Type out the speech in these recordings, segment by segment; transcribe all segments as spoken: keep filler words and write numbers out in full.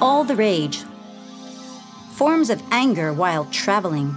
all the rage. Forms of anger while traveling.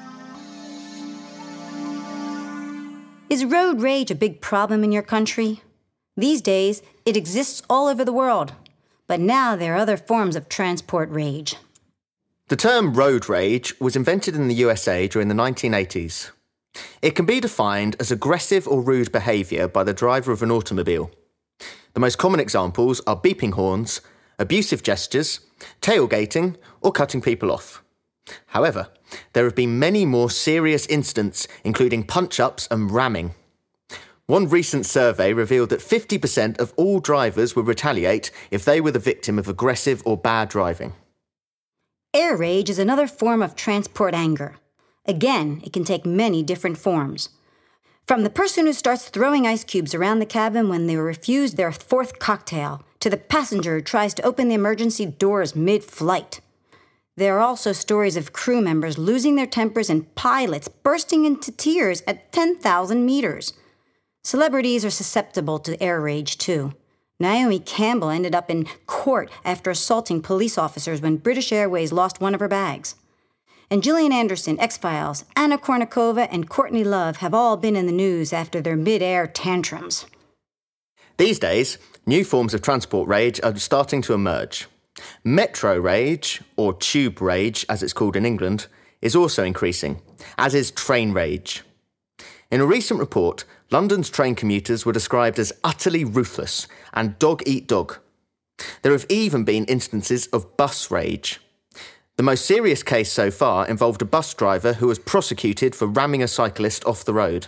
Is road rage a big problem in your country? These days, it exists all over the world, but now there are other forms of transport rage. The term road rage was invented in the U S A during the nineteen eighties. It can be defined as aggressive or rude behaviour by the driver of an automobile. The most common examples are beeping horns, abusive gestures, tailgating, or cutting people off. However, there have been many more serious incidents, including punch-ups and ramming. One recent survey revealed that fifty percent of all drivers would retaliate if they were the victim of aggressive or bad driving. Air rage is another form of transport anger. Again, it can take many different forms. From the person who starts throwing ice cubes around the cabin when they were refused their fourth cocktail, to the passenger who tries to open the emergency doors mid-flight. There are also stories of crew members losing their tempers and pilots bursting into tears at ten thousand meters. Celebrities are susceptible to air rage, too. Naomi Campbell ended up in court after assaulting police officers when British Airways lost one of her bags. And Gillian Anderson, X-Files, Anna Kournikova, and Courtney Love have all been in the news after their mid-air tantrums. These days, new forms of transport rage are starting to emerge. Metro rage, or tube rage as it's called in England, is also increasing, as is train rage. In a recent report, London's train commuters were described as utterly ruthless and dog-eat-dog. There have even been instances of bus rage. The most serious case so far involved a bus driver who was prosecuted for ramming a cyclist off the road.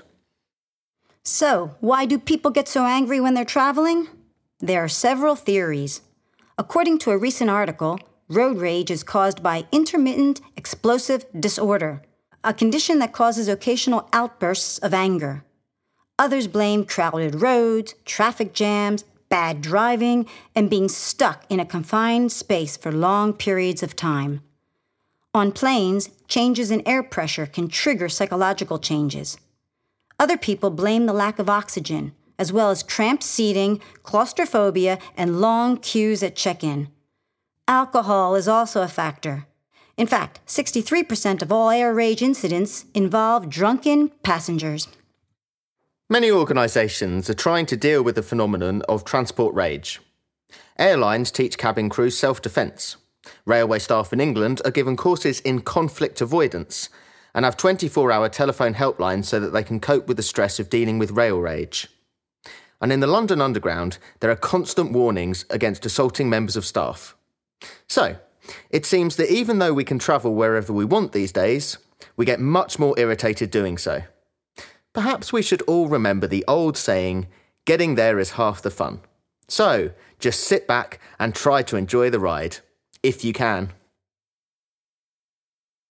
So, why do people get so angry when they're traveling? There are several theories. According to a recent article, road rage is caused by intermittent explosive disorder, a condition that causes occasional outbursts of anger. Others blame crowded roads, traffic jams, bad driving, and being stuck in a confined space for long periods of time. On planes, changes in air pressure can trigger psychological changes. Other people blame the lack of oxygen, as well as cramped seating, claustrophobia, and long queues at check-in. Alcohol is also a factor. In fact, sixty-three percent of all air rage incidents involve drunken passengers. Many organisations are trying to deal with the phenomenon of transport rage. Airlines teach cabin crews self-defence. Railway staff in England are given courses in conflict avoidance and have twenty-four hour telephone helplines so that they can cope with the stress of dealing with rail rage. And in the London Underground, there are constant warnings against assaulting members of staff. So, it seems that even though we can travel wherever we want these days, we get much more irritated doing so. Perhaps we should all remember the old saying, getting there is half the fun. So, just sit back and try to enjoy the ride, if you can.